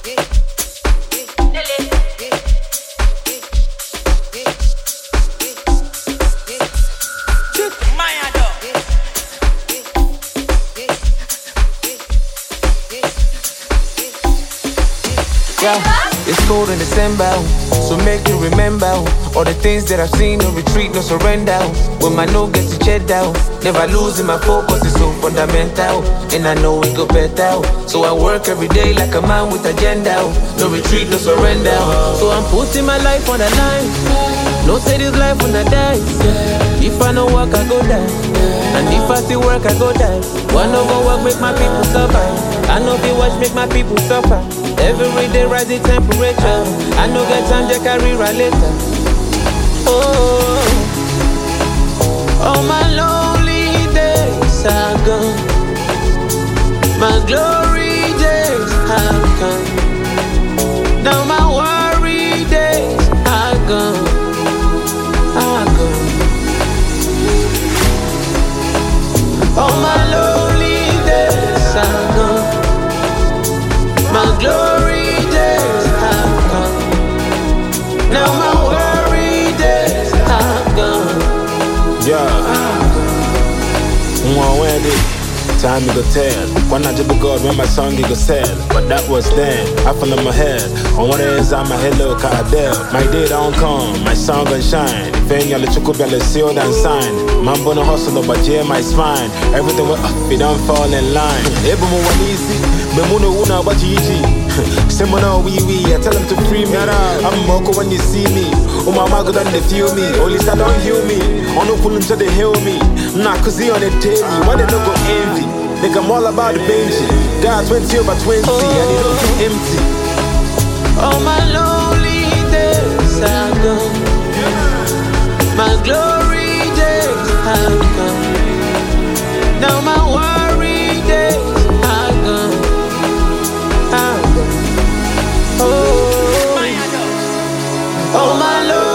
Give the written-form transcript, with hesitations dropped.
Yeah, it's cold in December, so make you remember all the things that I've seen. No retreat, no surrender. When my no gets to check down, never losing my focus, it's so fundamental. And I know it go better, so I work every day like a man with agenda. No retreat, no surrender. So I'm putting my life on the line. No say this life when I die. If I no work, I go die. And if I still work, I go die. One no go work, make my people suffer. I know be watch, make my people suffer. Every day rise the temperature. I know get time to carry right later. Oh, all my lonely days are gone. My glory days have come. Now my worry days are gone. Are gone. All my lonely days are gone. My glory days have come. Now my worry days have gone. Yeah. Time you go tell. When I did the God when my song you go sell. But that was then. I fell on my head. On what is I'm a hello Cadell. My day don't come, my song gon' shine. If any other chukubella sealed and signed. Man born a hustler but yeah my spine. Everything will it don't fall in line. Able more easy. Memuno una what you Simona wee I tell them to free me. I'm moko when you see me. Oh my mago done they feel me. Only start don't heal me. On no pull until they heal me. Nah cause he on the daily. Why they don't go envy? Like I'm all about the Benji. God 20 over 20 and it don't too empty. All my lonely days are gone. My glory days have come. Now my worry days are gone. Are gone. Oh, all my lonely